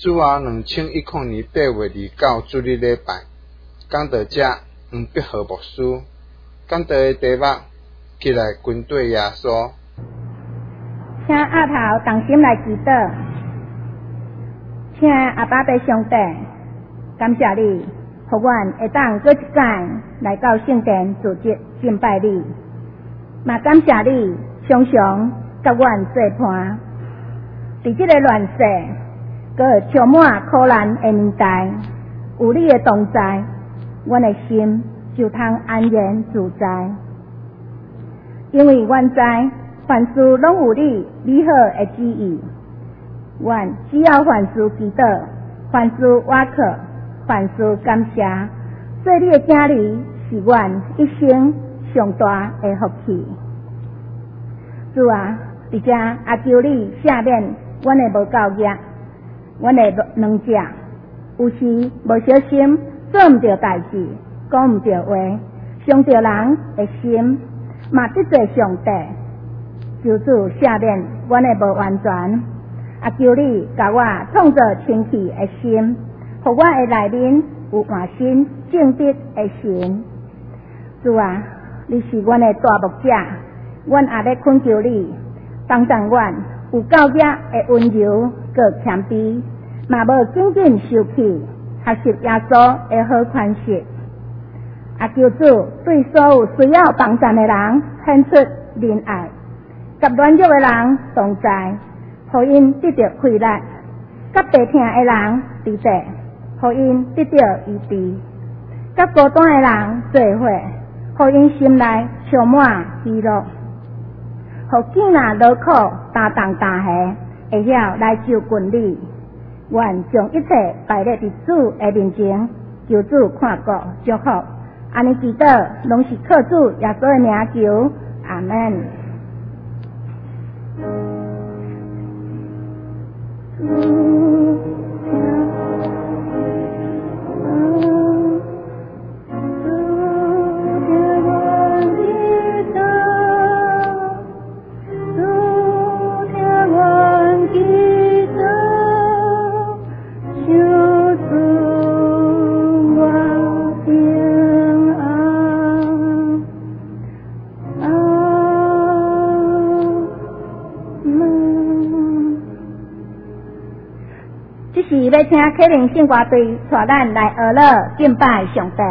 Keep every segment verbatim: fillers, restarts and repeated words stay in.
主后两千一零年八月二九主日礼拜，讲到这黄必和牧师讲到的题目，起来军队耶稣。 请阿头同心来祈祷，请阿爸爸上帝，感谢你，互阮会当搁一摆来到圣殿组织敬拜你，嘛感谢你常常甲阮作伴，伫这个乱世，搁充满苦难的年代，有你的同在，阮的心就通安然自在，因为阮知凡事拢有你美好的旨意，阮只要凡事祈祷，凡事瓦靠，凡事感谢，做你的子女是阮一生上大的福气。主啊，伫遮也求你赦免阮的无够业，阮的软弱，有时无小心做毋着代志，讲毋着话，伤着人的心，嘛得罪上帝。求主赦免阮的无完全，也求你甲我创造清气的心，互我的内面有换心正直的心。主啊，你是阮的大牧者，阮也咧恳求你帮助阮有够业的温柔搁谦卑，嘛无紧紧受气，学习耶稣的好款式。也求主对所有需要帮助的人献出仁爱，甲软弱的人同在，互因得到快乐；甲病痛的人伫地，互因得到医治；甲孤单的人做伙，互因心内充满喜乐；互囝仔劳苦担当担下，会晓来就近你。愿将一切摆列伫主的面前，求主看顾祝福。安尼祈祷，拢是靠主耶稣的名求，阿门。是要请客灵圣歌队带咱来学乐敬拜上帝。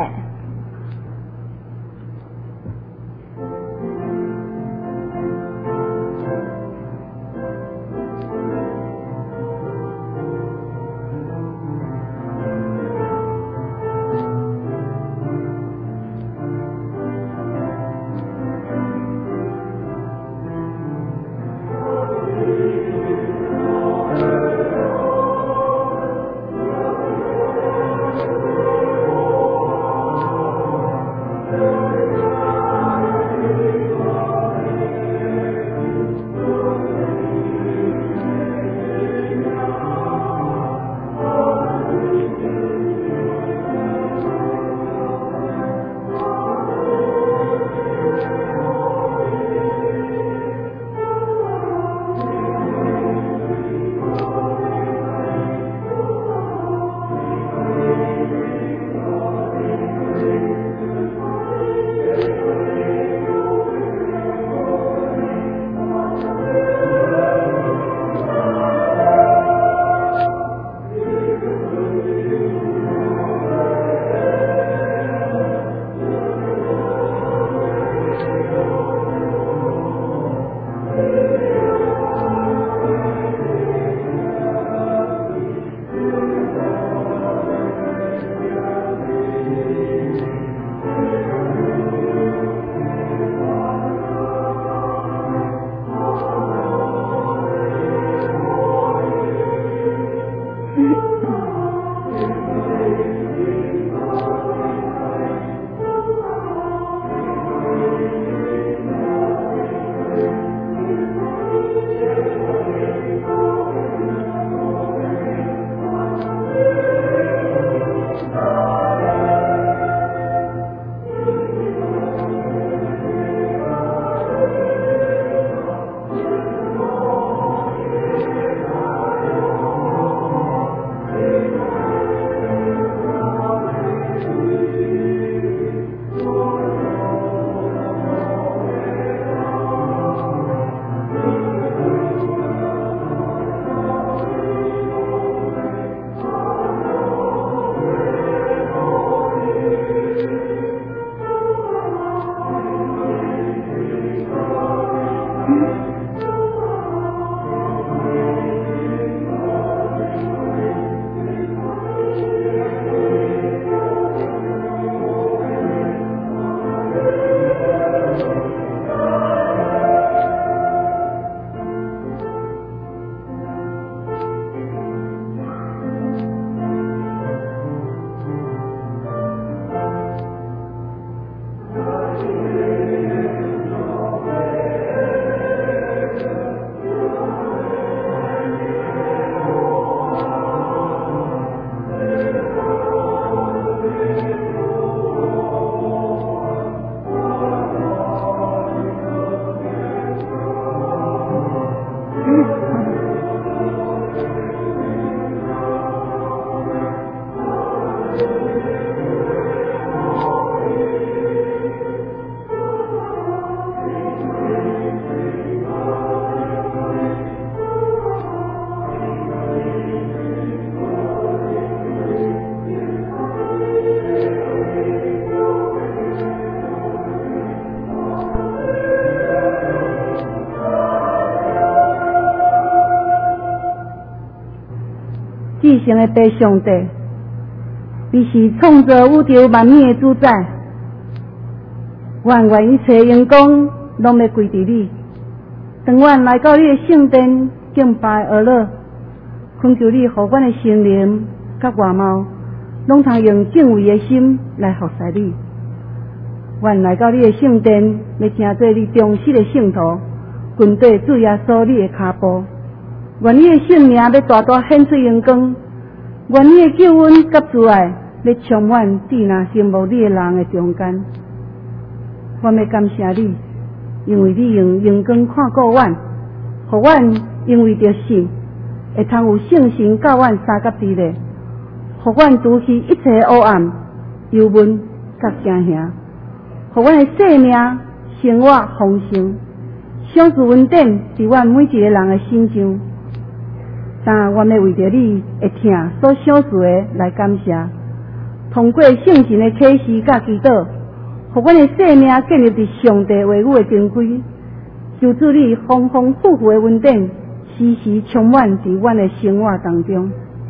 至圣的爸上帝，你是创造宇宙万物的主宰，愿愿一切荣光拢要归伫你。当阮来到你的圣殿敬拜而乐，恳求你，互阮的心灵甲外貌，拢通用敬畏的心来服侍你。愿来到你的圣殿，要听做你忠实的圣徒，跟对主耶稣你的脚步。愿你的性命要大大显出荣光，愿你的救恩甲慈爱要充满伫那羡慕你的人的中间。阮要感谢你，因为你用荣光看顾阮，互阮因为着信，会通有圣神教阮三甲之类，互阮除去一切黑暗、忧闷甲惊吓，互阮的生命生活丰盛，赏赐稳定伫阮每一个人的心上。但阮要为着你会听所赏赐的来感谢，通过圣神的启示甲祈祷，互阮的生命建立伫上帝话语的根基，求主你丰丰富富的稳定，时时充满伫阮的生活当中。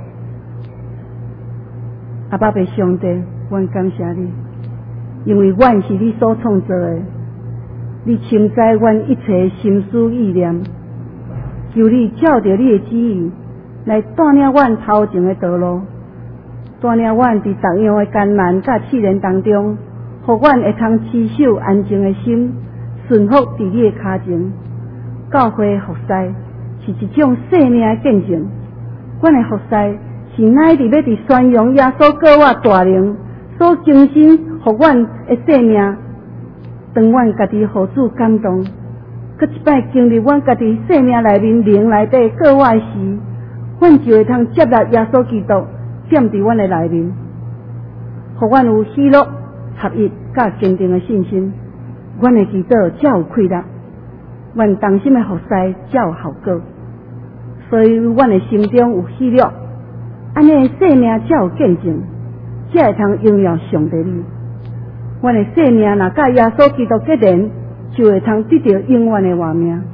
阿爸爸上帝，阮感谢你，因为阮是你所创造的，你深知阮一切心思意念，求你照着你的旨意来带领阮头前的道路，带领阮伫逐样的艰难甲试炼当中，互阮会通持守安静的心，顺服伫你的脚前。教会服侍是一种生命的见证，阮的服侍是乃伫要伫宣扬耶稣告我大能所精神，互阮的生命。当阮家己互主感动，搁一摆经历阮家己生命内面灵内底告我的时，阮就会通接纳耶稣基督踮伫阮的内面，互阮有喜乐、合一甲坚定的信心。阮的祈祷才有气力，阮同心的服侍才有效果。所以阮的心中有喜乐，安尼生命才有见证，才会通荣耀上帝你。阮的生命若甲耶稣基督结连，就会通得到永远的活命。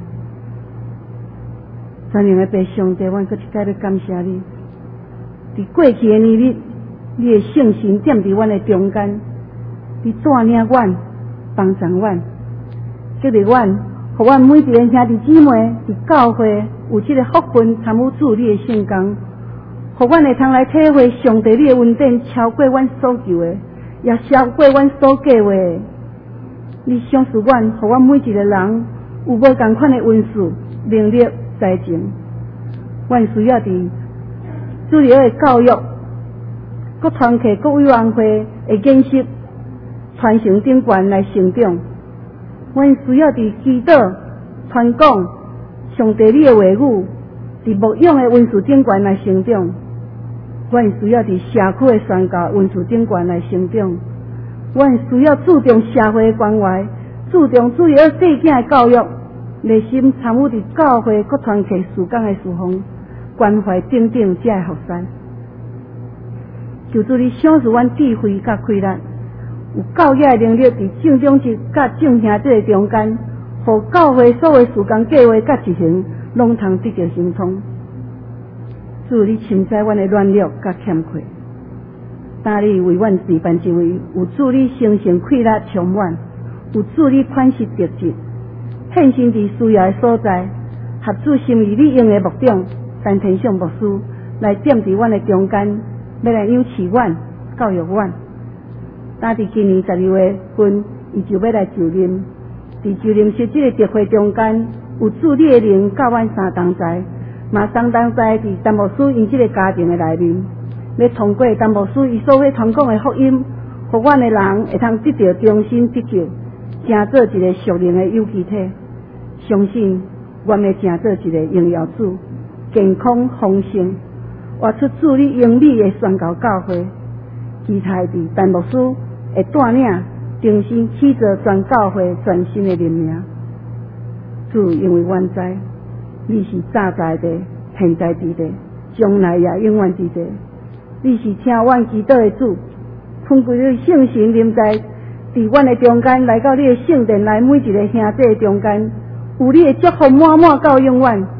全能的爸上帝，阮搁一摆要感谢你。伫过去的年日，你的圣神踮伫阮的中间，你带领阮、帮助阮，激励阮，互阮每一个兄弟姊妹伫教会有这个福分参与主你的圣工，互阮会通来体会上帝你的恩典超过阮所求的，也超过阮所计划的。你赏赐阮，互阮每一个人有无同款的恩赐、能力、才情。阮需要伫主流的教育、各团契、各委员会的研习、传承顶悬来成长。阮需要伫祈祷、传讲上帝你的话语，伫牧养的温室顶悬来成长。阮需要伫社区的宣教温室顶悬来成长。阮需要注重社会的关怀，注重主要细囝的教育，热心参与伫教会各团契事工的事奉，关怀等等才会服侍。求主你赏赐阮智慧甲气力，有教育的能力伫正长职甲正兄弟中间，互教会所有事工计划甲执行，拢通得到成功。主你深知阮的软弱甲欠缺，但你为阮示范一位有主你生性气力充满，有主你款式特质，献身伫需要的所在，合主心意你用的目中，但天上牧师来踮伫阮的中间，要来养饲阮、教育阮。但伫今年十二月份，伊就要来就任，伫就任时这个特会中间，有主你的灵教阮三同在，嘛三同在伫陈牧师因这个家庭的内面，要通过陈牧师伊所要传讲的福音，互阮的人会通得到重新得救，成做一个属灵的有机体。相信阮要成做一个荣耀主、健康丰盛，活出主你英美的宣教教会。期待伫陈牧师会带领重新起造全教会全新的人命。主，因为阮知你是早在地、现在伫地、将来也永远伫地。你是听阮祈祷的主，恳求你圣神临在伫阮的中间，来到你的圣殿内每一个兄弟的中间，有你的祝福满满到永远。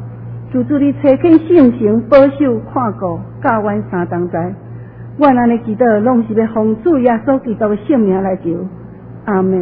求主你垂肯圣神保守看顾教阮三同在，阮安尼祈祷拢是要奉主耶稣基督的圣名来求，阿门。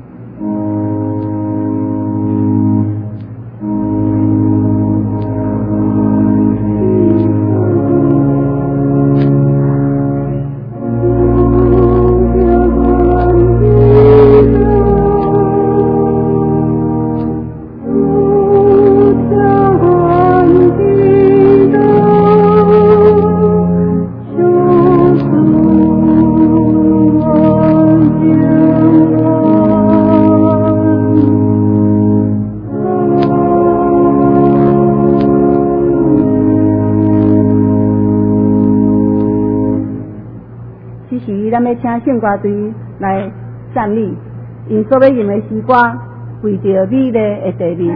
咱要请圣歌队来赞美，因所要用的诗歌为着美丽的地面。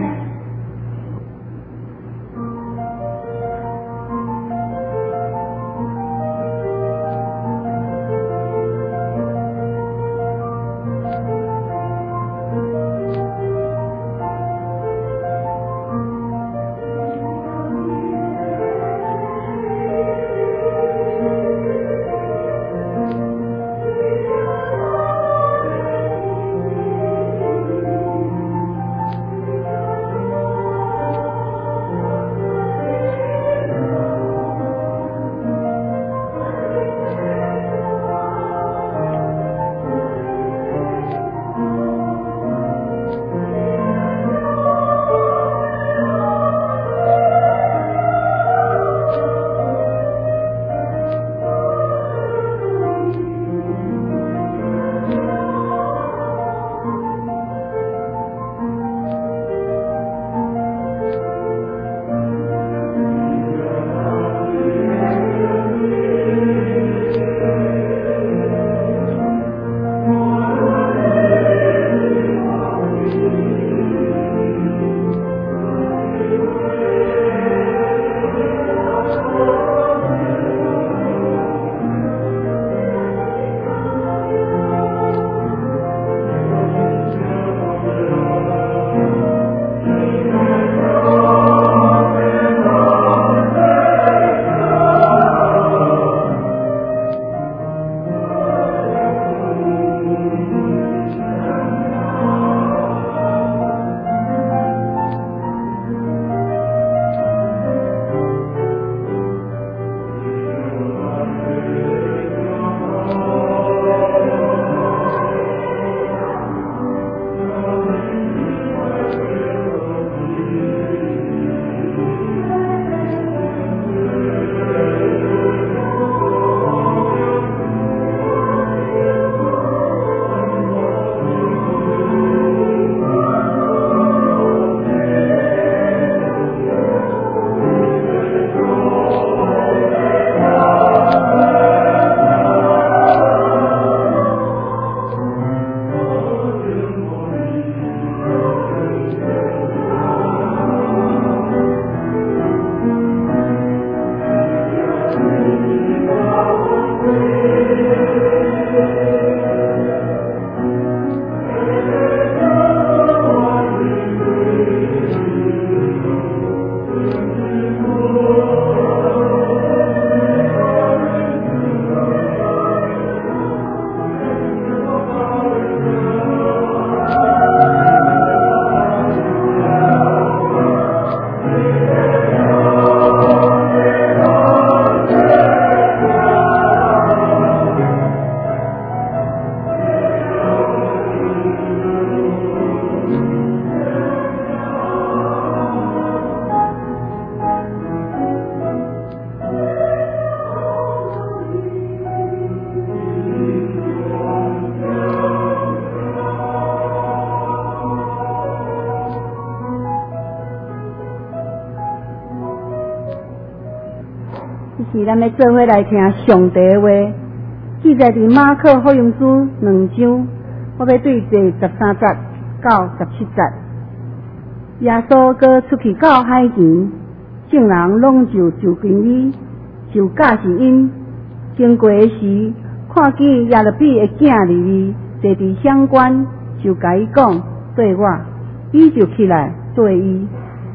是咱要做伙来听上帝的话，记载伫马可福音书两章，我要对第十三节到十七节。耶稣搁出去到海前，众人拢就就近伊，就假是因。经过时，看见亚勒比的囝利利坐伫乡关，就甲伊讲对我，伊就起来对伊。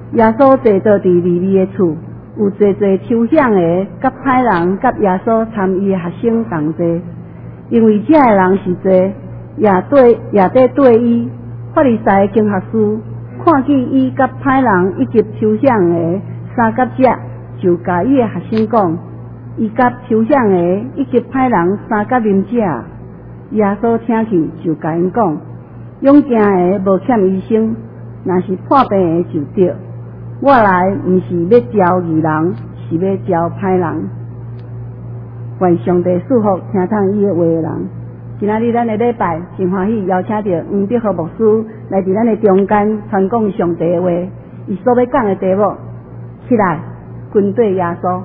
耶稣坐倒伫利未的厝，有侪侪抽象的、甲歹人、甲耶稣参与的学生同坐。因为遮的人是侪，也对也在对伊法利赛的经学士，看见伊甲歹人以及抽象的三甲者，就甲伊的学生讲，伊甲抽象的以及歹人三甲啉者。耶稣听去就甲因讲，勇健的无欠医生，若是破病的就对。我来毋是要招义人，是要招歹人。愿上帝祝福听从伊的话的人。今仔日咱的礼拜真欢喜，邀请到黄德和牧师来伫咱的中间传讲上帝的话。伊所要讲的题目，起来，军队耶稣。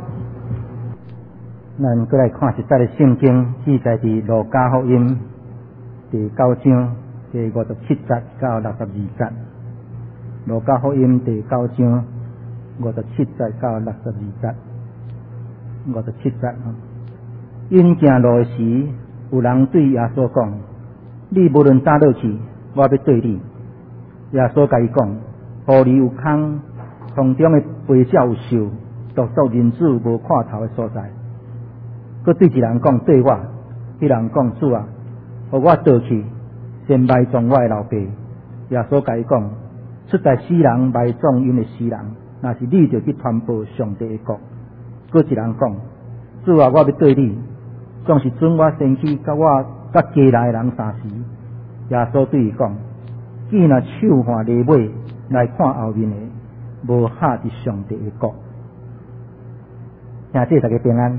咱过来看一节的圣经，记载伫路加福音第九章第五十七节到六十二节。路加福音第九章五十七节到六十二节。五十七节，因行路的时，有人对耶稣讲：“你无论早倒去，我要对你。”耶稣甲伊讲：“狐狸有空，空中的飞鸟有兽，独独人子无看头的所在。”佮对一人讲对我，迄人讲主啊，互我倒去，先埋葬我的老爸。耶稣甲伊讲：出在死人埋葬因的死人，若是你就去传播上帝的国。佮一人讲主啊，我要对你，总是准我先去甲我甲家来的人相时。耶稣对伊讲：既若手换犁尾来看后面的，无下伫上帝的国。兄弟大家平安。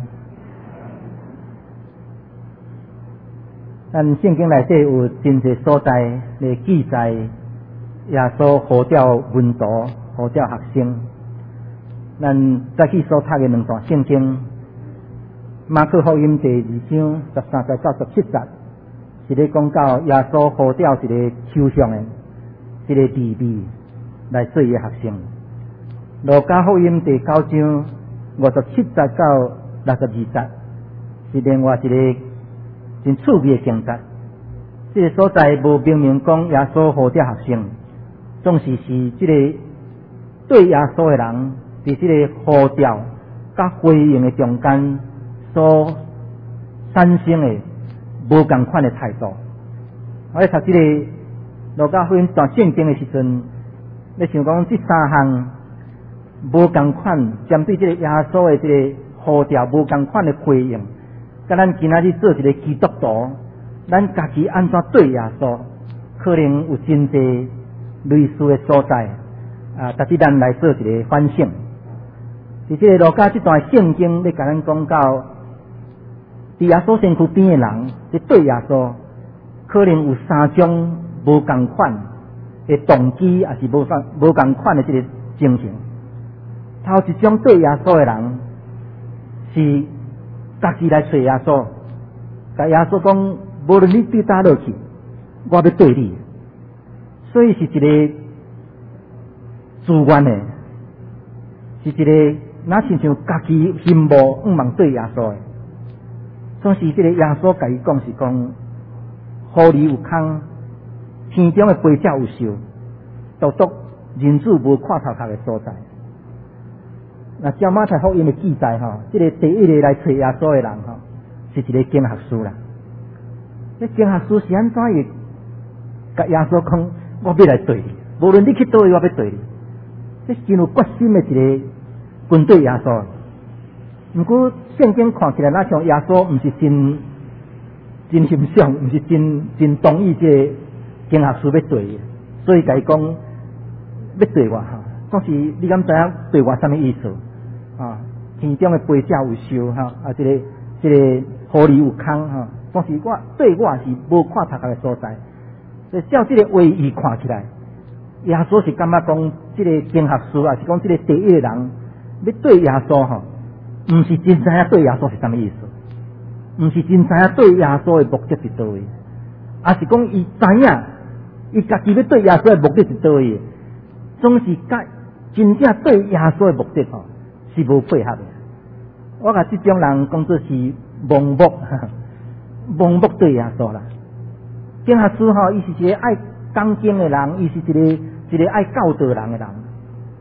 咱圣经内底有真侪所在来记载耶稣呼召门徒、呼召学生。咱再去所读的两段圣经，马可福音第二章十三节到十七节，是咧讲到耶稣呼召一个抽象的、一个利未来做伊的学生。路加福音第九章五十七节到六十二节，是另外一个真趣味的情节。这个所在无明明讲耶稣呼召学生，总是是这个对耶稣的人伫这个呼召甲回应的中间所产生的无同款的态度。我咧读这个路加福音段圣经的时阵，咧想讲这三项无同款针对这个耶稣的这个呼召无同款的回应。甲咱今仔日做一个基督徒，咱家己安怎对耶稣，可能有真侪类似的所在啊，值得咱来做一个反省。伫这个路加这段圣经咧，甲咱讲到，伫耶稣身躯边的人，咧对耶稣，可能有三种无同款的动机，也是无同无同款的这个情形。头一种对耶稣的人是家己来找耶稣，甲耶稣讲，无论你对倒落去，我要对你。所以是一个自愿的，是一个哪亲像家己心无毋茫对耶稣的。总是这个耶稣甲伊讲是讲，狐狸有空，天中的飞鸟有兽，独独人子无看头壳的所在。那照马太福音的记载吼，这个第一个来找耶稣的人吼，是一个经学士啦。这经学士是安怎会甲耶稣讲，我要来对你，无论你去倒位，我要对你。这真有决心的一个军队耶稣。不过圣经看起来，那像耶稣毋是真真欣赏，毋是真真同意这个经学士要对的，所以甲伊讲要对我哈。总是你敢知影对我什么意思？啊，天中的飞鸟有兽哈，啊，这个这个狐狸有空哈，总是我对我是无看头壳的所在。所以照这个话语看起来，耶稣是感觉讲这个经学士啊，是讲这个第一个人要对耶稣哈，毋是真知影对耶稣是什么意思，毋是真知影对耶稣的目的是倒位，而是讲伊知影，伊家己要对耶稣的目的是倒位，总是甲真正对耶稣的目的吼是无配合的。我甲这种人讲做是盲目，盲目对耶稣啦。经学士吼，伊是一个爱讲经的人，伊是一个一个爱教导人的人。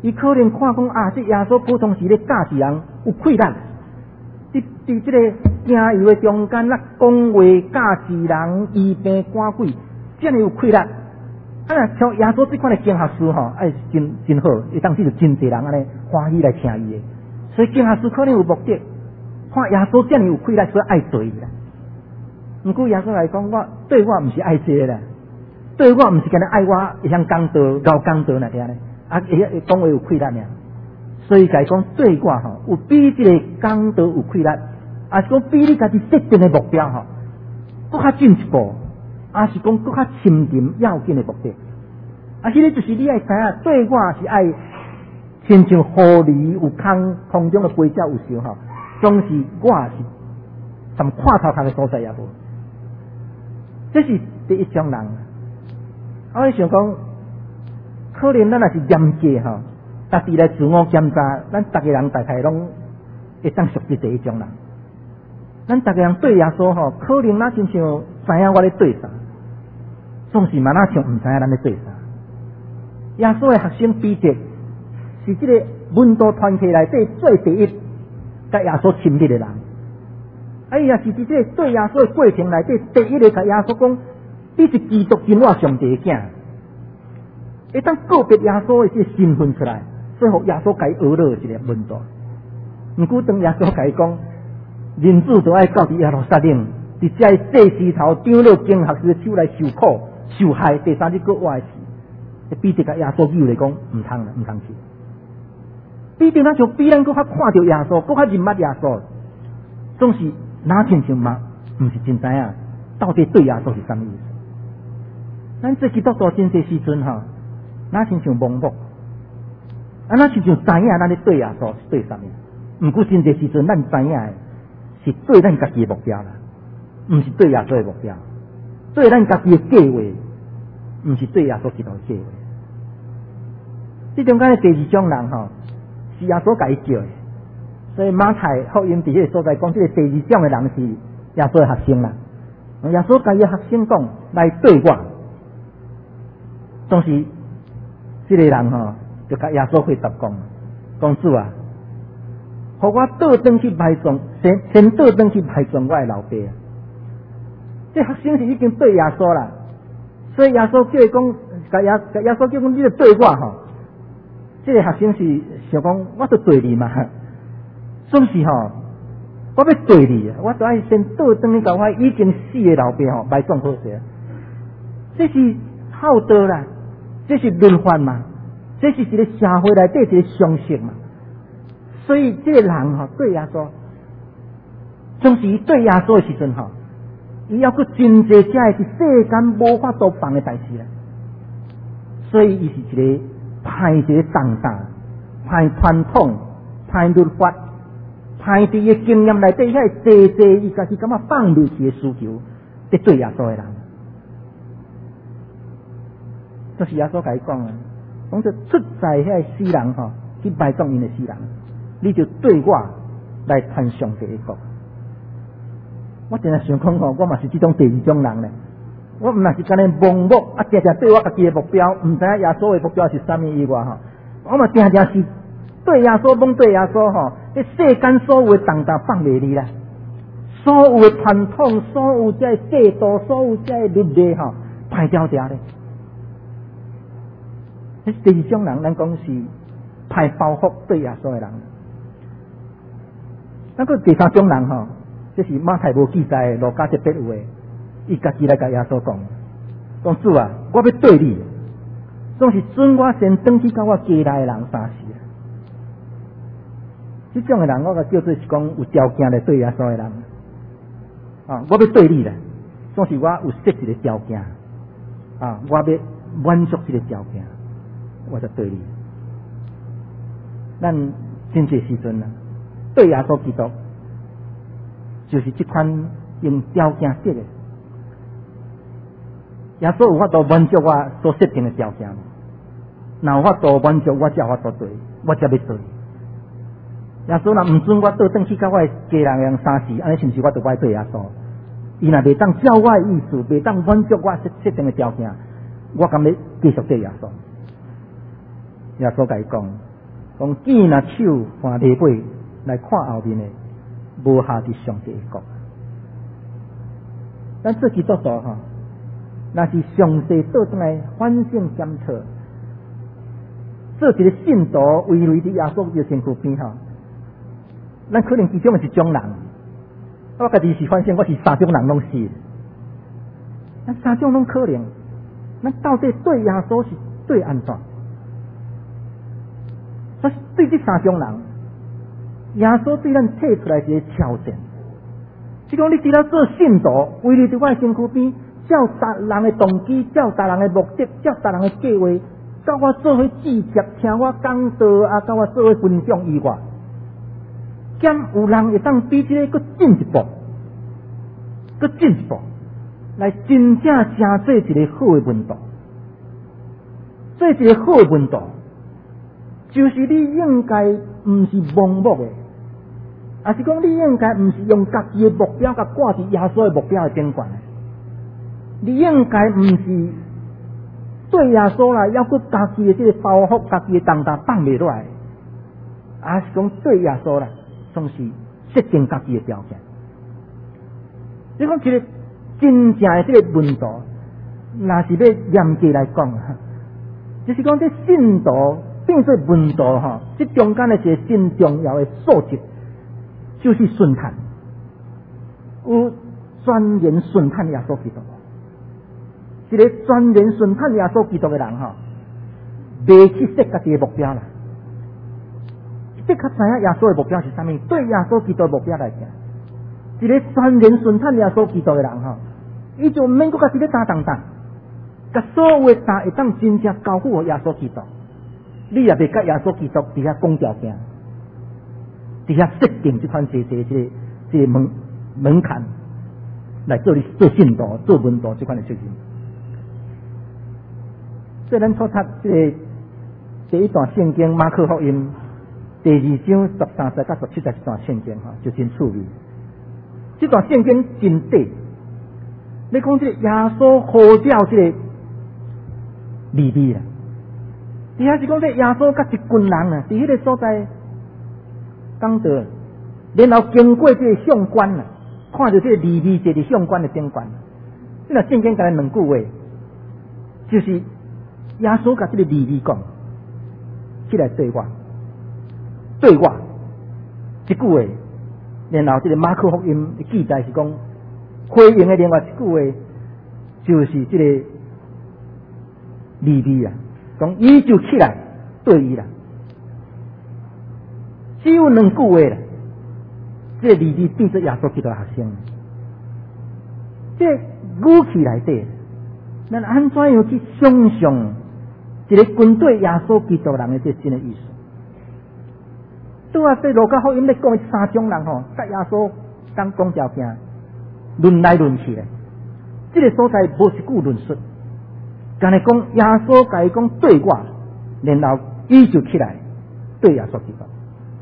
伊可能看讲啊，这耶稣普通时咧教示人有困难，伫伫这个行游的中间，那讲话教示人医病赶鬼，这样有困难。啊，像耶稣这款的经学书吼，哎，真真好，伊当时就真侪人安尼欢喜来听伊的。所以经学书可能有目的，看耶稣这样有困难，所以爱做伊啦。毋过耶稣来讲，我对我毋是爱这啦，对我毋是干那爱我会晓讲道、教讲道那遐咧，啊，会会讲话有困难呀。所以来讲对我吼，有比这个讲道有困难，啊是讲比你家己设定的目标吼，搁较进一步。啊，是讲更较深沉要紧的目的，啊，迄个就是你爱知影，对我是爱，亲像狐狸有空空中的飞鸟有时吼，总是我是什么看头头的所在也无，这是第一种人。我想讲，可能咱若是严格吼，家己来自我检查，咱逐个人大概拢会当属于第一种人。咱逐个人对耶稣吼，可能咱亲像知影我咧对啥。总是嘛那像唔知影咱咧做啥。耶稣的学生彼得是这个门徒团体内底最第一甲耶稣亲密的人。哎呀，是伫这个对耶稣的过程内底第一个甲耶稣讲，你是基督真我上帝的囝。会当告别耶稣的这个身份出来，最后耶稣甲伊学了一个门徒。毋过当耶稣甲伊讲，人子都爱到伫耶路撒冷，伫遮祭司头长老经学士的手来受苦。受害第三日搁活的事，彼得甲耶稣叫来讲，唔通啦，唔通去。彼得那就比咱搁较看到耶稣，搁较认捌耶稣，总是哪亲像嘛，唔是真知影到底对耶稣是啥意思。咱这基督徒真侪时阵哈，哪亲像盲目，啊哪亲像知影咱咧对耶稣是对啥物，毋过真侪时阵咱知影的是对咱家己的目标啦，唔是对耶稣的目标。对咱家己的计划，毋是对耶稣基督的计划。这中间的第二种人吼，是耶稣家己叫的。所以马太福音伫迄个所在讲，这个第二种的人是耶稣的学生啦。耶稣家己的学生讲来对我，总是这个人吼，就甲耶稣回答讲：公主啊，互我倒转去埋葬，先先倒转去埋葬我的老爸啊。这学生是已经对耶稣啦，所以耶稣叫伊讲，甲耶甲耶稣叫讲，你着对我吼。这个学生是想讲，我着对你嘛，总是吼，我要对你，我就爱先倒转去甲我已经死的老爸吼埋葬好势。这是好道啦，这是轮番嘛，这是一个社会内底一个常识嘛。所以这个人吼对耶稣，总是对耶稣的时阵吼。伊要去真济，这是世间无法度办的代志啦。所以伊是一个歹一个重担，歹传统，歹律法，歹伫个经验内底遐济济，伊家己感觉放入去的需求，得对耶稣的人。这是耶稣甲伊讲啊，讲着出在遐死人吼，去埋葬因的死人，你就对我来传上帝的国。我真系想讲吼，我嘛是这种第二种人咧。我唔那是干呢盲目啊，常常对我家己的目标，唔知影耶稣的目标是啥物以外吼，我嘛常常是对耶稣懵对耶稣吼，迄世间所有的重担放袂离啦，所有的传统，所有这制度，所有这律例吼，排掉掉咧。迄第二种人，咱讲是派包袱对耶稣的人。那个第三种人吼。这是马太无记载，路加特别有诶，伊家己来甲耶稣讲，讲主啊，我要对你，总是准我先转去甲我家内的人三世。这种诶人，我甲叫做是讲有条件来对耶稣诶人。啊，我要对你咧，总是我有设一个条件，啊，我要满足这个条件，我就对你。咱真济时阵啊，对耶稣基督。就是这款用条件设的，耶稣有法度满足我所设定的条件，那有法度满足我才有法度对，我才要对。耶稣若唔准我倒转去甲我的家人人三世，安尼是毋是我就歹对耶稣？伊若袂当照我的意思，袂当满足我设设定的条件，我甘要继续对耶稣？耶稣甲伊讲， 讲见若手看礼尾来看后面的，无下伫上帝的国。咱做基督徒吼，若是上帝倒转来反省检讨，做一个信徒围围伫耶稣的身躯边吼，咱可能其中是种人，我家己是反省，我是三种人拢是，咱三种拢可能，咱到底对耶稣是对安怎？所以对这三种人，耶稣对咱提出来一个挑战，是讲你除了做信徒，围绕伫我的身躯边，照达人的动机，照达人的目的，照达人的计划，甲我做伙记接，听我讲道啊，甲我做伙分享以外，兼有人会当比这个佫进一步，佫进一步，来真正成做一个好的门徒，做一个好的门徒。就是你应该唔是盲目的，也是讲你应该唔是用家己的目标甲挂伫耶稣的目标的顶悬。你应该唔是对耶稣啦，要佮家己的这个包袱、家己的重担放袂落来，也是讲对耶稣啦，总是设定家己的条件。你讲一个真正的这个门徒，若是要严格来讲，就是讲这信徒。变做门徒哈，这中间的一个真重要的素质，就是顺探，有专研顺探耶稣基督。一个专研顺探耶稣基督的人哈，未去设家己的目标啦，的确知影耶稣的目标是啥物，对耶稣基督的目标来讲，一个专研顺探耶稣基督的人哈，伊就免搁家己咧打当当，甲所有的担会当真正交付给耶稣基督。你也袂甲耶稣基督伫遐讲条件，伫遐设定这款这这这这门门槛来做你做信徒、做门徒这款的事情。所以咱所读这个第一段圣经马可福音第二章十三节到十七节这段圣经哈，就真趣味。这段圣经真短，你讲这个耶稣呼召这个利未啦。底下是讲这耶稣甲一群人啊，伫迄个所在讲到，然后经过这个相关啊，看到这个利未节的相关的顶关。这若圣经讲两句话，就是耶稣甲这个利未讲，起来对我，对我一句话，然后这个马可福音的记载是讲回应的另外一句话，就是这个利未啊。讲伊就起来对伊啦，只有两句话啦。这个利未变做耶稣基督的学生，这个语气内底，咱安怎样去想象一个军队耶稣基督人的这真的意思？拄啊，这路加福音咧讲三种人吼，甲耶稣当讲条件，论来论去咧，这个所在无一句论述。刚才讲耶稣甲伊讲对我，然后伊就起来对耶稣基督。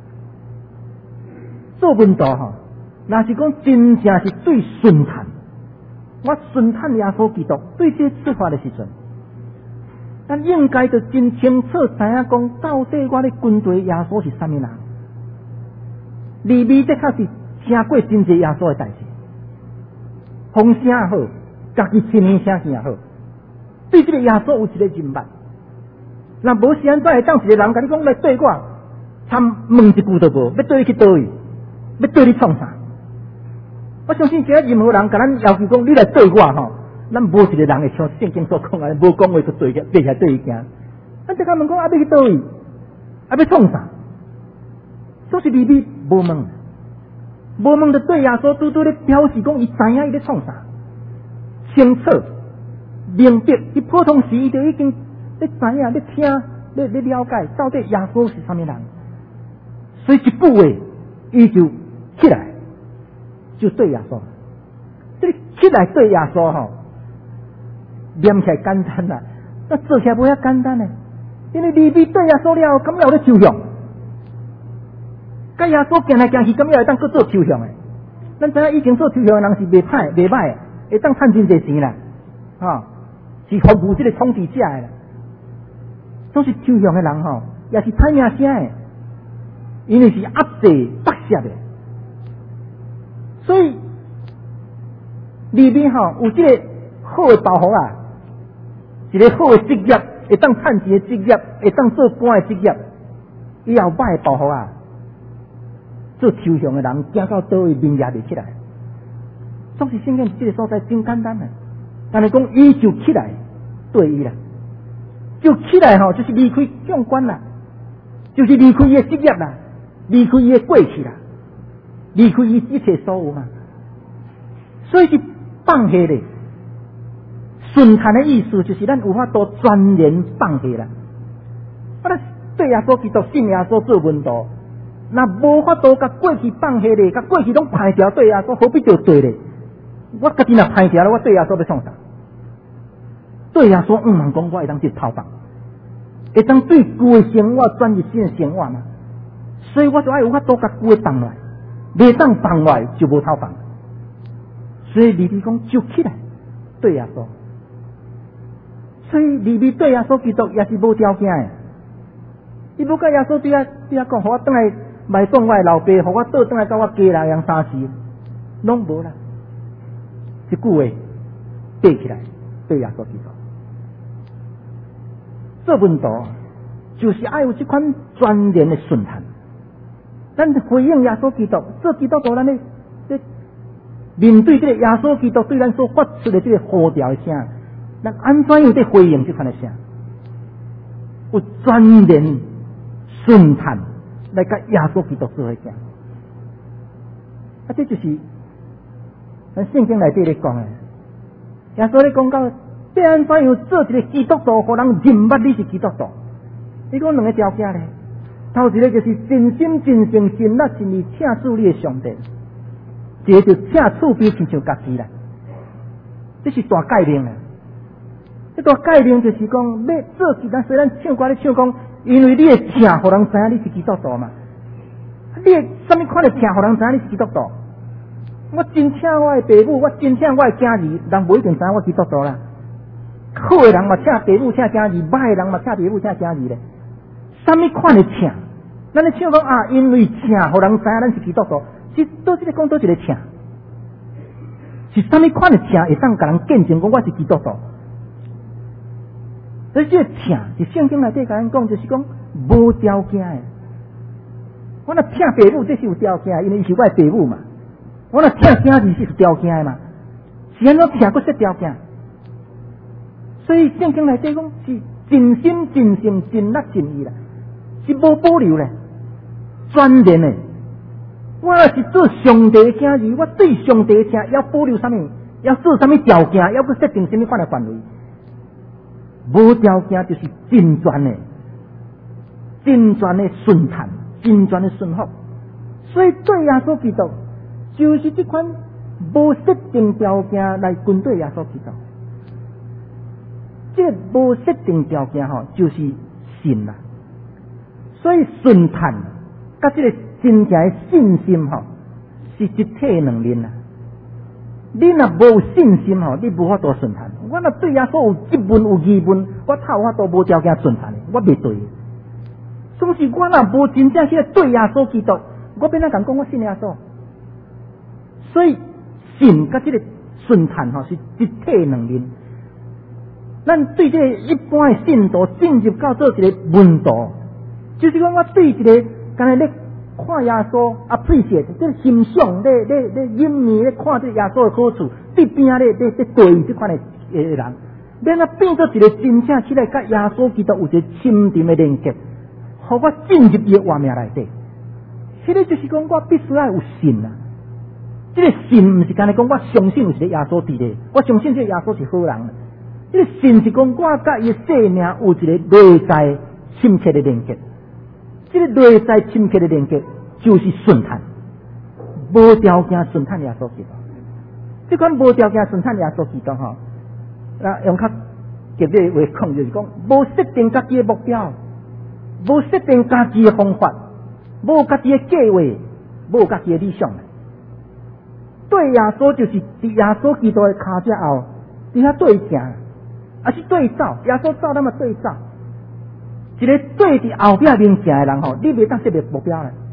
做门徒吼，若是讲真正是对顺探，我顺探耶稣基督对这出发的时阵，咱应该就真清楚知影讲到底我咧军队耶稣是啥物人。利未的确是听过真侪耶稣的代志，风声也好，家己亲耳声声也好。对这个耶稣有一个认捌，那无是安怎会当一个人甲你讲来对我，参问一句都无，要对你去倒位，要对你创啥？我相信只要任何人甲咱要求讲你来对我吼，咱无一个人会像圣经所讲啊，无讲话就对个，爬起来对伊行。咱即刻问讲啊要去倒位，啊要创啥？总是利未无问，无问就对耶稣拄拄咧表示讲伊知影伊咧创啥，清楚。明白，伊普通时伊就已经咧知影、咧听、咧咧了解到底耶稣是啥物人，所以一句话，伊就起来，就对耶稣。这个起来对耶稣吼，念起来简单啦，那做起来无遐简单呢。因为利未对耶稣了，咁有咧抽象，甲耶稣行来行去，咁又会当去做抽象诶。咱知影以前做抽象诶人是袂歹、袂歹，会当趁真侪钱啦，吼。是服务这个统治者的啦，总是抽象的人吼，也是歹名声的， 因为是压制剥削的，所以里面吼有这个好的包袱啊，一个好的职业，会当趁钱的职业，会当做官的职业，伊后歹的包袱啊，做抽象的人行到倒位名业就起来。总是圣经这个所在真简单啊，但是讲伊就起来对伊啦，就起来吼，就是离开将官啦，就是离开伊的职业啦，离开伊的过去啦，离开伊一切所有嘛，所以是放下咧。顺坦的意思就是咱有法度全然放下啦。我咧对耶稣基督信耶稣做问道，那无法度甲过去放下咧，甲过去拢排掉对耶稣，何必就对咧？我家己若排掉了，我对耶稣要创啥？对耶稣毋通讲我会当去偷放，会当对旧的生活转入新的生活嘛。所以我就爱有法度甲旧的放来，袂当放来就无偷放。所以利比讲就起来对耶稣。所以利比对耶稣基督也是无条件的，伊无甲耶稣对啊对啊讲，互我转来卖断我的老爸，互我倒转来甲我家人样三时，拢无啦。一句话背起来，对耶稣基督做问道，就是爱有这款全然的顺坦。咱回应耶稣基督，做基督徒，咱咧咧面对这个耶稣基督对咱所发出的这个呼召的声。咱安怎样在回应这款的声？有全然顺坦来甲耶稣基督做伙讲，啊，这就是咱圣经内底咧讲的。耶稣咧讲到，要安怎样做一个基督徒，互人认捌你是基督徒？伊讲两个条件咧，头一个就是真心真性真力真意请主你的上帝，一个就请厝边亲像家己啦，这是大概念啦。这个概念就是讲，要做其他虽然唱歌咧唱讲，因为你的请，互人知影你是基督徒嘛。你什么款的请，互人知影你是基督徒？我真请我的父母，我真请我的家人，人无一定知影我基督徒啦。好的人嘛请父母请家人，歹的人嘛请父母请家人咧。什么款的请？咱咧唱讲啊，因为请，互人知影咱是基督徒，是倒一个讲倒一个请，是什么款的请会当甲人见证讲我是基督徒？所以这个请是圣经内底甲咱讲，就是讲无条件的。我若请父母，这是有条件的，因为伊是我的父母嘛。我若请家人是有条件的嘛，是安怎请佫设条件？所以圣经内底讲是真心真性真力真意啦，是无保留咧，全然的。我若是做上帝的家人，我对上帝的请要保留什么？要做什么条件？要佫设定什么款的范围？无条件就是真全的、真全的顺坦、真全的顺服。所以对耶稣基督，就是这款无设定条件来跟对耶稣基督。这个无设定条件吼，就是信啦。所以顺坦甲这个真正的信心吼，是一体两面啦。你若无信心吼，你无法度顺坦。我若对耶稣有质问有疑问，我透我都无条件顺坦的，我袂对。总是我若无真正去对耶稣基督，我变哪敢讲我信耶稣？所以信甲这个顺坦吼是一体两面。咱对这个一般的信徒进入到做一个问道，就是讲我对一个刚才咧看耶稣 appreciate 这个欣赏咧咧咧欣赏咧看这耶稣的好处，对边咧咧咧对这款的诶人，免啊变做一个真正起来，甲耶稣基督有一个深沉的连接，互我进入伊的活命内底。这个就是讲，我必须要有信啊！这个信唔是干才讲我相信有一个耶稣伫咧，我相信这个耶稣是好人。这个信是讲我甲伊生命有一个内在深切的连接。这个内在深切的连接就是顺坦，无条件顺坦耶稣基督。这款无条件顺坦耶稣基督吼，啊用较极力话讲就是讲，无设定家己的目标，无设定家己的方法，无家己的计划，无家己的理想。对耶稣就是伫耶稣基督的脚脚后，伫遐对行，还是对走？耶稣走，咱嘛对走。一个对伫后壁面行的人吼，你袂当设立目标啦。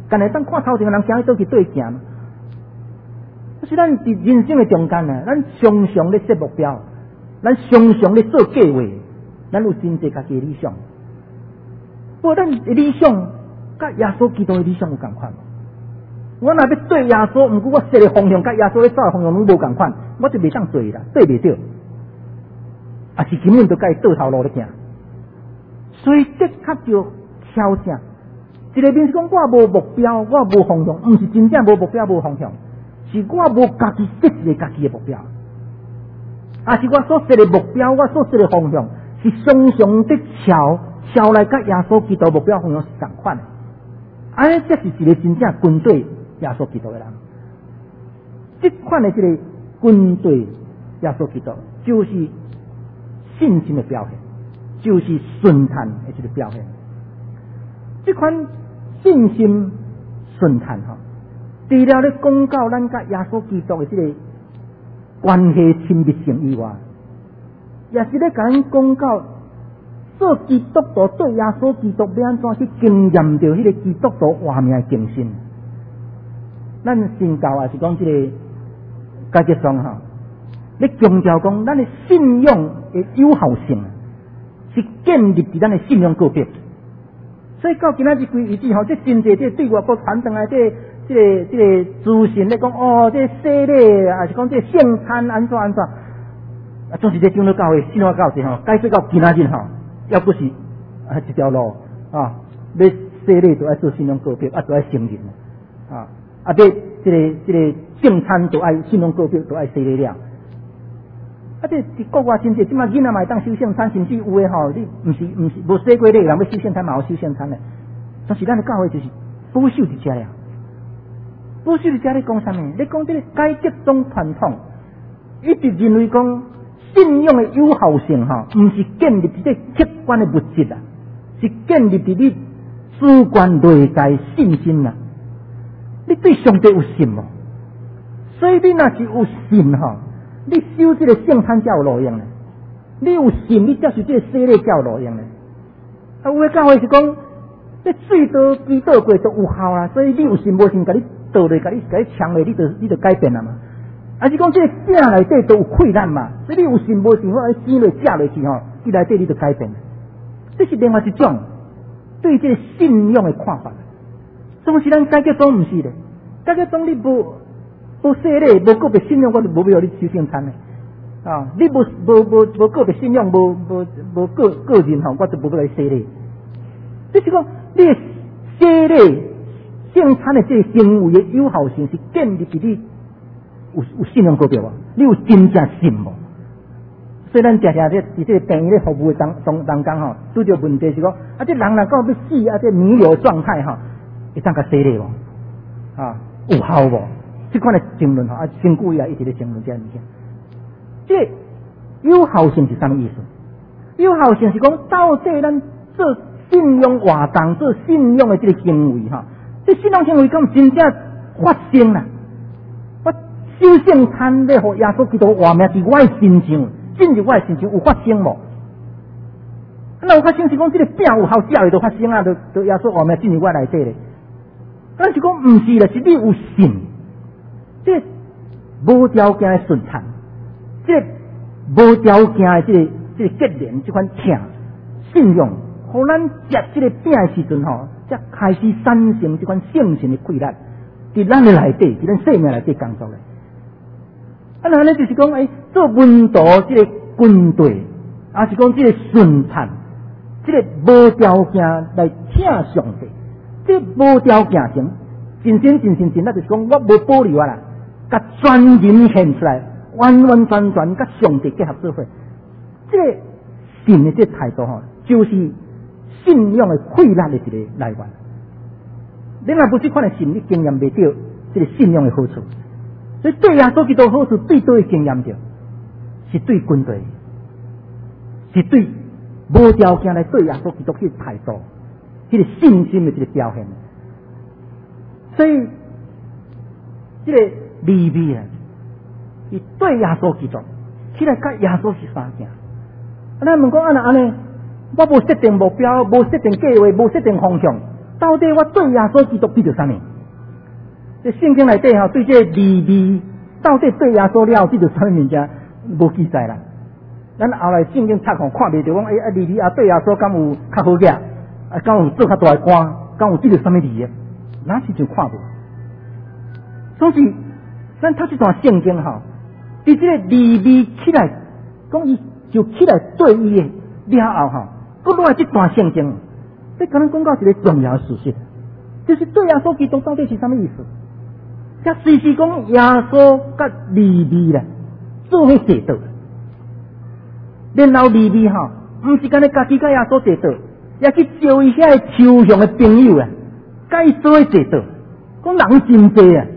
干会当看头前的人行去倒去对行嘛？这是咱伫人生的中间啊，咱常常咧设目标，咱常常咧做计划，咱有真侪家己的理想。不过咱的理想，甲耶稣基督的理想有共款。我若要对耶稣，毋过我设的方向，甲耶稣咧走的方向拢无共款，我就袂当做啦，对袂着，啊是根本就甲伊倒头路咧行。所以的确就调整。一个面是讲我无目标，我无方向，毋是真正无目标无方向，是我无家己设一个家己的目标，啊是我所设的目标，我所设的方向是常常的朝朝来甲耶稣基督目标方向是同款的。安尼，这是一个真正军队耶稣基督的人。这款的这个军队耶稣基督，就是信心的表现，就是顺探的这个表现。这款信心顺探哈，除了咧讲到咱甲耶稣基督的这个关系亲密性以外，也是咧甲咱讲到做基督徒对耶稣基督要安怎去经验到迄个基督徒活命的精神。咱信教也是讲这个解决上哈，咧强调讲咱的信仰的有效性是建立伫咱的信仰个别。所以到今仔日规日子吼，这真侪这对外国传承啊，这这个这个资讯咧讲哦，这洗礼啊，是讲这圣餐安怎安怎，啊，总是这长老教会、信徒教会吼，解释到今仔日吼，要不是啊一条路啊，要洗礼就要做信仰个别，啊，就要承认啊，啊，要这个这个圣餐就爱信仰个别，就爱洗礼了。啊！这伫国外真济，即马囡仔嘛会当收圣餐，甚至有诶吼，你毋是毋是无洗过礼，人要收圣餐嘛有收圣餐诶。但是咱诶教会就是保守伫遮了，保守伫遮咧讲啥物？咧讲即个改革宗传统，一直认为讲信仰诶有效性吼，毋是建立伫这客观诶物质啊，是建立伫你主观内在信心啊。你对上帝有信无？所以你若是有信吼。你修这个圣餐才有路用呢，你有信，你才是这个洗礼才有路用呢。啊，有的教会是讲，这水倒基倒过都有效啦，所以你有信无信，甲你倒落，甲你甲你呛落，你就你就改变啦嘛。啊是讲这个正内底都有溃烂嘛，所以你有信无信，我生落食落去吼，这内底你就改变。这是另外一种对这个信仰的看法。总是咱改革宗毋是的，改革宗你无。无洗礼，无个别信仰，我就无要你收圣餐的啊！你无无无无个别信仰，无无无个个人吼，我就无要你洗礼。这是讲你洗礼圣餐的这个行为的有效性是建立伫你有有信仰个别无？你有真正信无？所以咱常常咧伫这个病院咧服务的当当当中吼，拄着问题是讲啊，这人若讲要死啊，这弥留状态吼，会当甲洗礼无？啊，有效无？这款的争论哈，啊，真久以来一直在争论这样物件。这有效性是什么意思？有效性是讲到底咱做信仰活动、做信仰的这个行为哈，这信仰行为敢真正发生啦？我修圣餐咧，互耶稣基督活命是我的心情，进入我的心情有发生无？那有发生是讲这个病有效，教会都发生啊，都都耶稣活命进入我内底咧。咱是讲毋是啦，是你有信。这无条件的顺畅，这无条件的这个这个结连，这款听信用，互咱接这个病的时阵吼，才开始产生这款圣性的溃烂，伫咱的内底，伫咱生命内底工作咧。啊，那呢就是讲，诶、欸，做温度这个军队，啊是讲这个顺畅，这个无条件来听上帝，这无条件性，真真真真真，那就是讲我无保留啊啦。甲全人献出来，完完全全甲上帝结合做伙，这个信的这个态度吼，就是信仰的溃烂的一个来源。你若不这款的信，你经验袂到这个信仰的好处。所以对耶稣基督好处，对对经验到，是对军队，是对无条件来对耶稣基督去态度，这个信心的这个表现。所以这个。利未啊，伊对耶稣基督，起来甲耶稣是相件。咱问讲安那安尼，我无设定目标，无设定计划，无设定方向， 到底我对耶稣基督比着啥物？这圣经内底吼，对这利未到底对耶稣了比着啥物物件无记载啦。咱后来圣经读吼看袂着讲，哎啊利未啊对耶稣敢有较好个，啊敢有做较大个官，敢有比着啥物利个，哪是就看无。所以咱读这段圣经吼，伫这个利未起来，讲伊就起来对伊个了后吼，搁落来这段圣经，这可能讲到一个重要的事实，就是对耶稣基督到底是啥物意思？甲随时讲耶稣甲利未啦，做伙坐倒，然后利未吼，毋是干咧家己甲耶稣坐倒，也去招伊遐个抽象的朋友啊，甲伊做伙坐倒，讲人真济啊！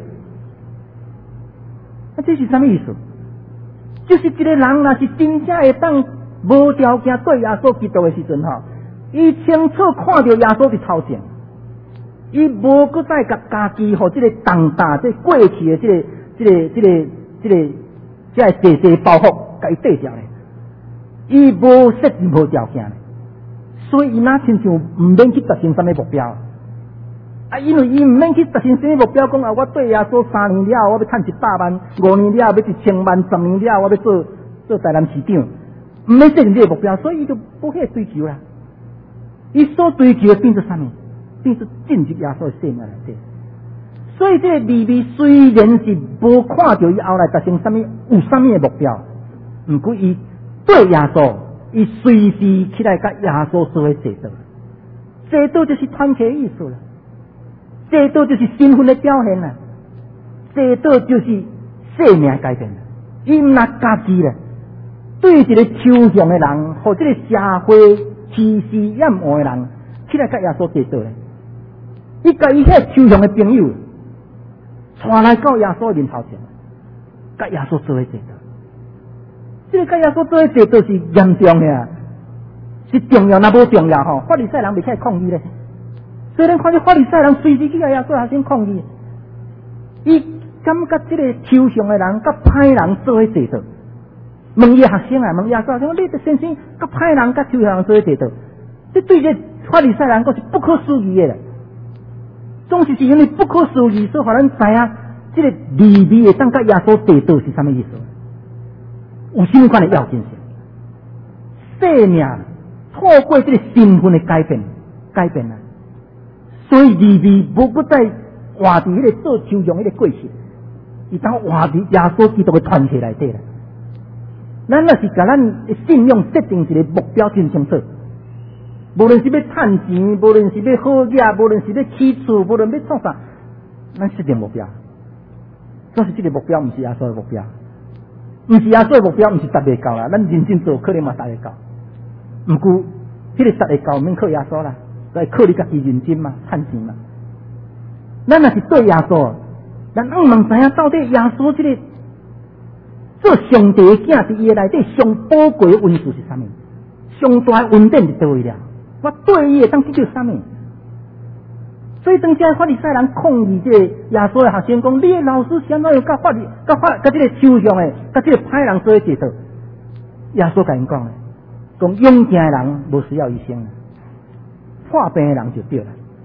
啊，这是啥物意思？就是一个人若是真正会当无条件对耶稣基督的时阵吼，伊清楚看到耶稣伫头前。伊无搁再甲家己吼，即个重担，即过去的即个、即个、即个、即个，即个地地包袱，甲伊缀掉咧。伊无设任何条件咧，所以伊哪亲像毋免去达成啥物目标啊？因为伊毋免去达成啥物目标，讲啊，我对耶稣三年了，我要趁一百万；五年了，要一千万；十年了，我要做做台南市长。毋免设定这个目标，所以伊就无迄个追求啦。伊所追求的变做啥物？变做进入耶稣的生命内底，所以这个利未虽然是无看到伊后来达成什么有什么的目标，毋过伊对耶稣，伊随时起来甲耶稣做伙坐倒，坐倒就是团契的意思啦，坐倒就是身份的表现啦，坐倒就是生命改变啦。伊毋拿家己啦，对一个抽象的人，或者个社会歧视厌恶的人，起来甲耶稣坐倒咧。伊甲伊遐抽象的朋友，带来到耶稣面头前，甲耶稣做伙坐倒。这个甲耶稣做伙坐倒是严重的啊，是重要，若无重要吼，法利赛人袂起来抗议咧。虽然看见法利赛人随时去甲耶稣学生抗议，伊感觉这个抽象的人甲歹人做伙坐倒。问伊学生啊，问耶稣讲：你的先生甲歹人甲抽象人做伙坐倒，这对这法利赛人讲是不可思议的啦。总是是因为不可思议，所以互咱知影，这个利未会当甲耶稣坐倒是啥物意思？有什么款的要紧性？生命透过这个身份的改变，改变啊！所以利未无搁再活伫迄个做抽象迄个过去，伊当活伫耶稣基督的团体内底啦。咱若是甲咱的信仰设定一个目标真清楚。无论是要趁钱，无论是要好业，无论是要起厝，无论要创啥，咱设定目标。但是这个目标毋是耶稣的目标，毋是耶稣的目标，毋是达袂到啦。咱认真做，可能嘛达会到。毋过，迄个达会到，免靠耶稣啦，来靠你家己认真嘛，趁钱嘛。咱若是对耶稣，咱毋茫知影到底耶稣这个做上帝的囝伫伊的内底上宝贵的温度是啥物？上大的恩典是倒位了？我对伊会当得到啥物？所以当时法利赛人抗议这个耶稣的学生讲：你的老师怎样甲法利、甲法、甲这个抽象的、甲这个歹人做伙坐倒？耶稣甲因讲咧，讲勇健的人无需要医生，破病的人就对了。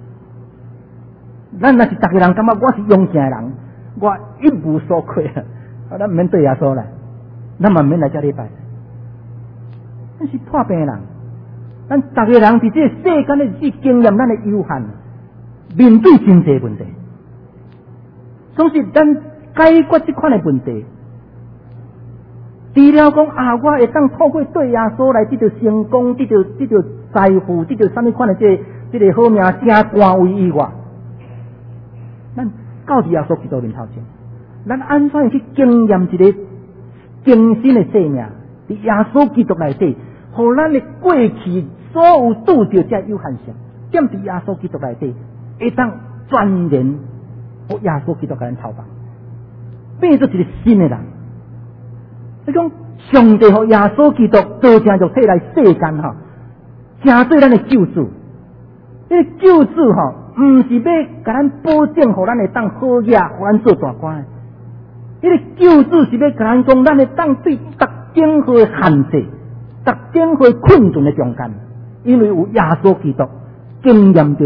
咱若是逐个人感觉我是勇健的人，我一无所愧啊，咱毋免对耶稣啦，咱嘛毋免来遮礼拜。咱是破病的人。咱逐个人伫这个世间的日子经验咱的有限，面对真济问题，总是咱解决这款的问题，除了讲啊，我会当透过对耶稣来得到成功，得到得到财富，得到什么款的这这个好名声官位以外，咱到伫耶稣基督面头前，咱安怎去经验一个精神的生命，伫耶稣基督内底，互咱的过去所有拄着这有限性，踮伫耶稣基督内底，会当全然互耶稣基督甲咱操办，变做一个新的人。迄种上帝互耶稣基督道成肉体来世间吼，成做咱的救主。这个救主吼，毋是要甲咱保证，互咱会当好嘢，互咱做大官。这个救主是要甲咱讲，咱会当对逐种好的限制、逐种好的困顿的中间，因为有耶稣基督经验着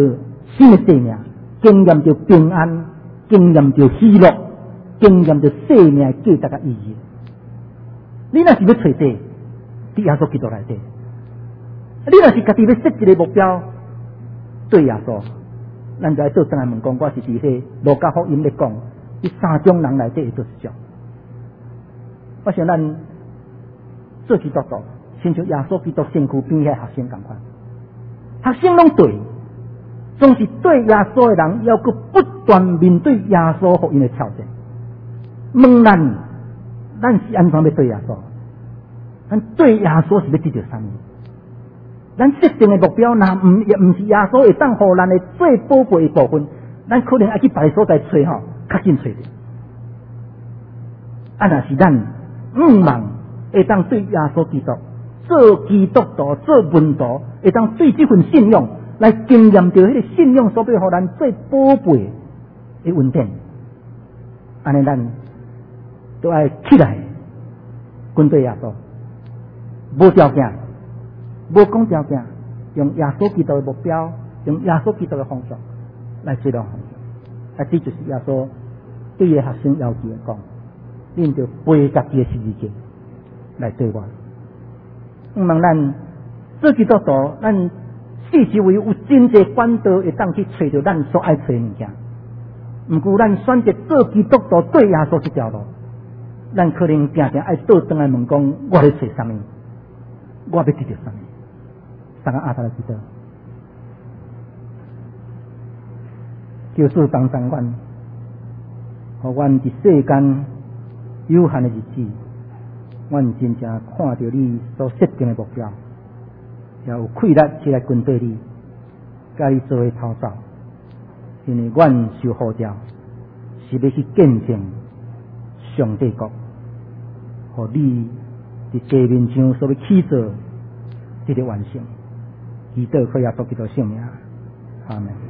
新的生命，经验着平安，经验着喜乐，经验着生命的价值甲意义。你若是要找这，伫耶稣基督内底；你若是家己要设一个目标，对耶稣，咱就要做转来问讲，我是伫迄路加福音咧讲，伫三种人内底会做一种。我想咱做基督徒，亲像耶稣基督身躯边遐学生共款，学生拢对，总是对耶稣的人，要搁不断面对耶稣福音的挑战。问咱，咱是安怎要对耶稣？咱对耶稣是要得到啥物？咱设定的目标，若唔也唔是耶稣会当互咱的最宝贵的部分，咱可能要去别个所在找吼，较紧找着。啊，若是咱唔望会当对耶稣基督做基督徒、做门徒，会当对这份信仰来经验到迄个信仰所要互咱最宝贵的稳定。安尼咱都爱起来跟对耶稣，无条件，无讲条件，用耶稣基督的目标，用耶稣基督的方向来做到方向。啊，这就是耶稣对伊学生要求的讲，恁就背家己的十字架来对我。毋望咱做基督徒，咱四周围有真济管道会当去找到咱所爱找的物件。毋过咱选择做基督徒对耶稣这条路，咱可能常常爱倒转来问讲，我咧找啥物？我要得到啥物？三个阿达来记得，求主帮助阮，互阮伫世间有限的日子，阮真正看到你所设定的目标，也有气力起来跟对你，甲你做伙头走。因为阮受呼召，是要去见证上帝国，互你伫地面上所要起做，得到完成。祈祷靠耶稣基督圣名，阿门。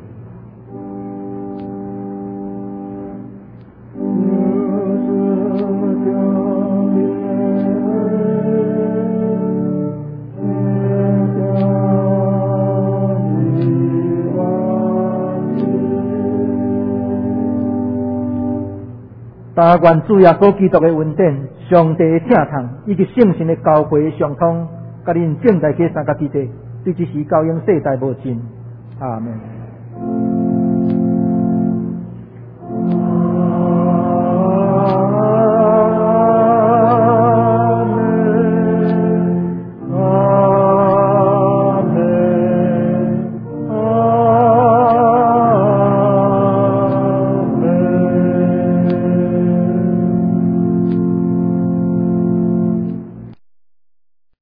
但愿主耶稣基督的恩典、上帝的疼痛以及圣神的交会相通，甲恁正在这三个地带，对这时高用世代无尽。阿门。